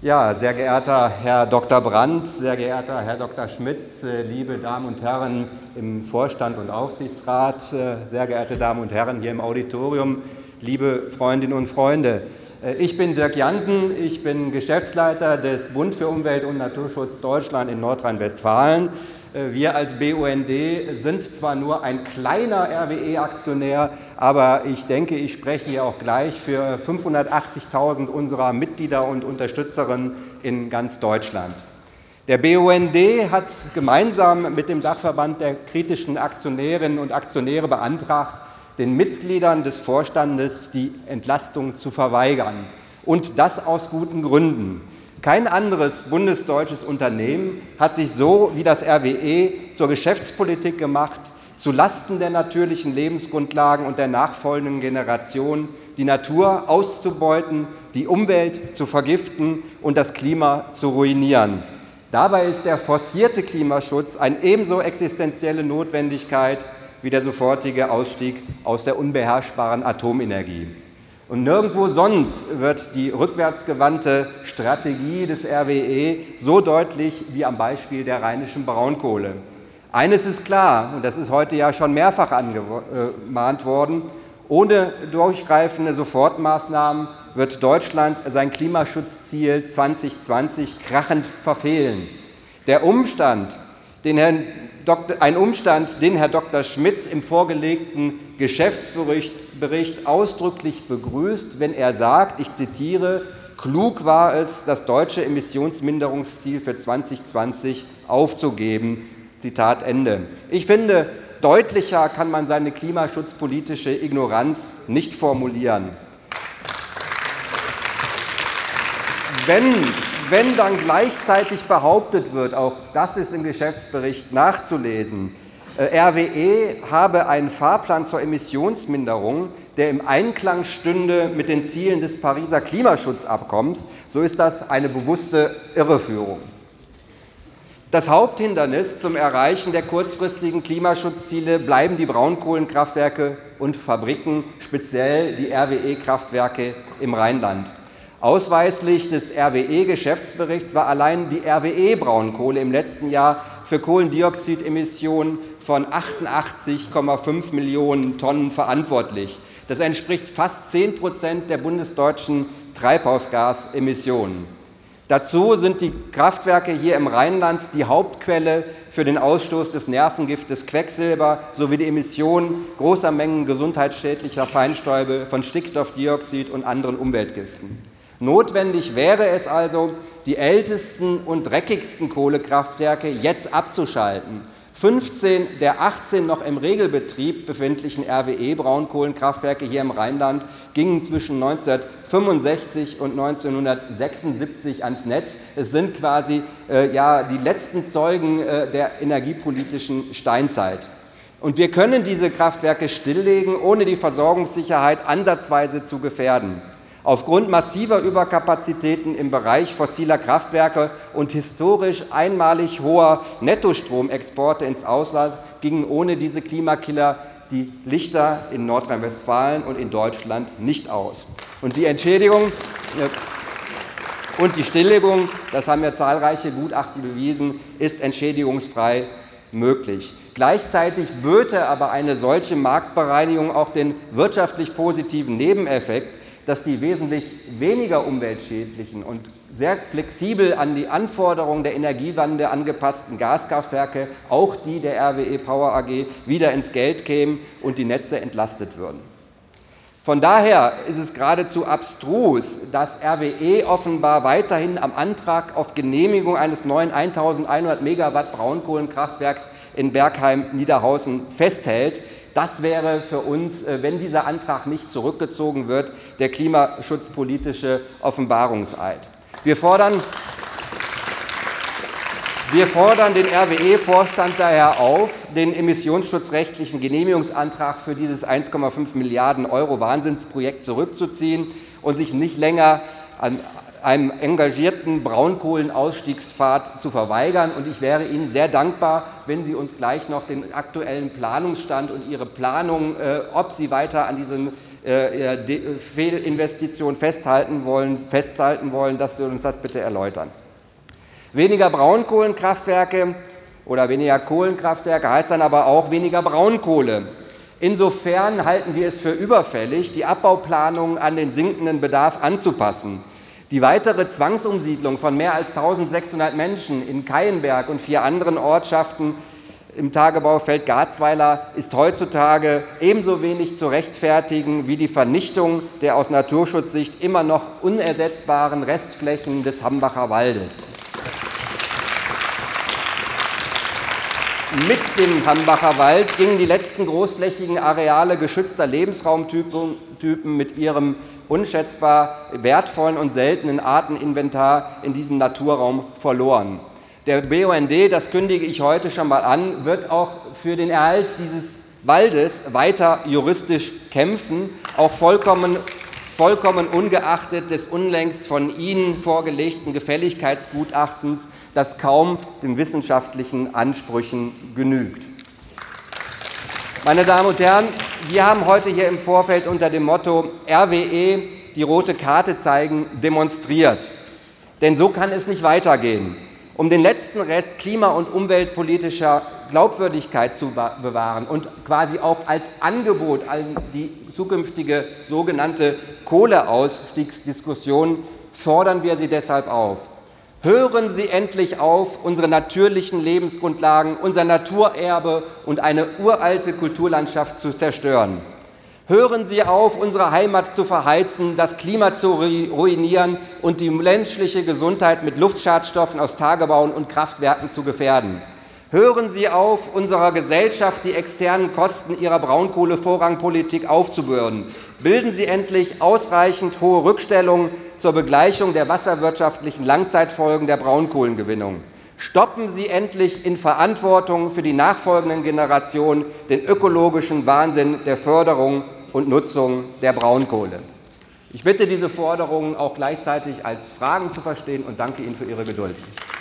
Ja, sehr geehrter Herr Dr. Brandt, sehr geehrter Herr Dr. Schmitz, liebe Damen und Herren im Vorstand und Aufsichtsrat, sehr geehrte Damen und Herren hier im Auditorium, liebe Freundinnen und Freunde. Ich bin Dirk Jansen, ich bin Geschäftsleiter des Bund für Umwelt und Naturschutz Deutschland in Nordrhein-Westfalen. Wir als BUND sind zwar nur ein kleiner RWE-Aktionär, aber ich denke, ich spreche hier auch gleich für 580.000 unserer Mitglieder und Unterstützerinnen in ganz Deutschland. Der BUND hat gemeinsam mit dem Dachverband der kritischen Aktionärinnen und Aktionäre beantragt, den Mitgliedern des Vorstandes die Entlastung zu verweigern. Und das aus guten Gründen. Kein anderes bundesdeutsches Unternehmen hat sich so wie das RWE zur Geschäftspolitik gemacht, zu Lasten der natürlichen Lebensgrundlagen und der nachfolgenden Generation die Natur auszubeuten, die Umwelt zu vergiften und das Klima zu ruinieren. Dabei ist der forcierte Klimaschutz eine ebenso existenzielle Notwendigkeit wie der sofortige Ausstieg aus der unbeherrschbaren Atomenergie. Und nirgendwo sonst wird die rückwärtsgewandte Strategie des RWE so deutlich wie am Beispiel der rheinischen Braunkohle. Eines ist klar, und das ist heute ja schon mehrfach angemahnt worden: Ohne durchgreifende Sofortmaßnahmen wird Deutschland sein Klimaschutzziel 2020 krachend verfehlen. Ein Umstand, den Herr Dr. Schmitz im vorgelegten Geschäftsbericht ausdrücklich begrüßt, wenn er sagt, ich zitiere: Klug war es, das deutsche Emissionsminderungsziel für 2020 aufzugeben. Zitat Ende. Ich finde, deutlicher kann man seine klimaschutzpolitische Ignoranz nicht formulieren. Wenn dann gleichzeitig behauptet wird, auch das ist im Geschäftsbericht nachzulesen, RWE habe einen Fahrplan zur Emissionsminderung, der im Einklang stünde mit den Zielen des Pariser Klimaschutzabkommens, so ist das eine bewusste Irreführung. Das Haupthindernis zum Erreichen der kurzfristigen Klimaschutzziele bleiben die Braunkohlenkraftwerke und Fabriken, speziell die RWE-Kraftwerke im Rheinland. Ausweislich des RWE-Geschäftsberichts war allein die RWE-Braunkohle im letzten Jahr für Kohlendioxidemissionen von 88,5 Millionen Tonnen verantwortlich. Das entspricht fast 10% der bundesdeutschen Treibhausgasemissionen. Dazu sind die Kraftwerke hier im Rheinland die Hauptquelle für den Ausstoß des Nervengiftes Quecksilber sowie die Emission großer Mengen gesundheitsschädlicher Feinstäube von Stickstoffdioxid und anderen Umweltgiften. Notwendig wäre es also, die ältesten und dreckigsten Kohlekraftwerke jetzt abzuschalten. 15 der 18 noch im Regelbetrieb befindlichen RWE-Braunkohlenkraftwerke hier im Rheinland gingen zwischen 1965 und 1976 ans Netz. Es sind quasi die letzten Zeugen der energiepolitischen Steinzeit. Und wir können diese Kraftwerke stilllegen, ohne die Versorgungssicherheit ansatzweise zu gefährden. Aufgrund massiver Überkapazitäten im Bereich fossiler Kraftwerke und historisch einmalig hoher Nettostromexporte ins Ausland gingen ohne diese Klimakiller die Lichter in Nordrhein-Westfalen und in Deutschland nicht aus. Und die Entschädigung und die Stilllegung, das haben ja zahlreiche Gutachten bewiesen, ist entschädigungsfrei möglich. Gleichzeitig böte aber eine solche Marktbereinigung auch den wirtschaftlich positiven Nebeneffekt, dass die wesentlich weniger umweltschädlichen und sehr flexibel an die Anforderungen der Energiewende angepassten Gaskraftwerke, auch die der RWE Power AG, wieder ins Geld kämen und die Netze entlastet würden. Von daher ist es geradezu abstrus, dass RWE offenbar weiterhin am Antrag auf Genehmigung eines neuen 1100 Megawatt Braunkohlenkraftwerks in Bergheim-Niederhausen festhält. Das wäre für uns, wenn dieser Antrag nicht zurückgezogen wird, der klimaschutzpolitische Offenbarungseid. Wir fordern den RWE-Vorstand daher auf, den emissionsschutzrechtlichen Genehmigungsantrag für dieses 1,5 Milliarden € Wahnsinnsprojekt zurückzuziehen und sich nicht länger an einem engagierten Braunkohlenausstiegspfad zu verweigern. Und ich wäre Ihnen sehr dankbar, wenn Sie uns gleich noch den aktuellen Planungsstand und Ihre Planung, ob Sie weiter an diesem Fehlinvestition festhalten wollen, dass Sie uns das bitte erläutern. Weniger Braunkohlenkraftwerke oder weniger Kohlenkraftwerke heißt dann aber auch weniger Braunkohle. Insofern halten wir es für überfällig, die Abbauplanungen an den sinkenden Bedarf anzupassen. Die weitere Zwangsumsiedlung von mehr als 1.600 Menschen in Keienberg und 4 anderen Ortschaften im Tagebaufeld Garzweiler ist heutzutage ebenso wenig zu rechtfertigen wie die Vernichtung der aus Naturschutzsicht immer noch unersetzbaren Restflächen des Hambacher Waldes. Mit dem Hambacher Wald gingen die letzten großflächigen Areale geschützter Lebensraumtypen mit ihrem unschätzbar wertvollen und seltenen Arteninventar in diesem Naturraum verloren. Der BUND, das kündige ich heute schon mal an, wird auch für den Erhalt dieses Waldes weiter juristisch kämpfen, auch vollkommen ungeachtet des unlängst von Ihnen vorgelegten Gefälligkeitsgutachtens, das kaum den wissenschaftlichen Ansprüchen genügt. Meine Damen und Herren, wir haben heute hier im Vorfeld unter dem Motto RWE die rote Karte zeigen demonstriert. Denn so kann es nicht weitergehen. Um den letzten Rest klima- und umweltpolitischer Glaubwürdigkeit zu bewahren und quasi auch als Angebot an die zukünftige sogenannte Kohleausstiegsdiskussion fordern wir Sie deshalb auf. Hören Sie endlich auf, unsere natürlichen Lebensgrundlagen, unser Naturerbe und eine uralte Kulturlandschaft zu zerstören. Hören Sie auf, unsere Heimat zu verheizen, das Klima zu ruinieren und die menschliche Gesundheit mit Luftschadstoffen aus Tagebauen und Kraftwerken zu gefährden. Hören Sie auf, unserer Gesellschaft die externen Kosten Ihrer Braunkohlevorrangpolitik aufzubürden. Bilden Sie endlich ausreichend hohe Rückstellungen zur Begleichung der wasserwirtschaftlichen Langzeitfolgen der Braunkohlengewinnung. Stoppen Sie endlich in Verantwortung für die nachfolgenden Generationen den ökologischen Wahnsinn der Förderung und Nutzung der Braunkohle. Ich bitte, diese Forderungen auch gleichzeitig als Fragen zu verstehen und danke Ihnen für Ihre Geduld.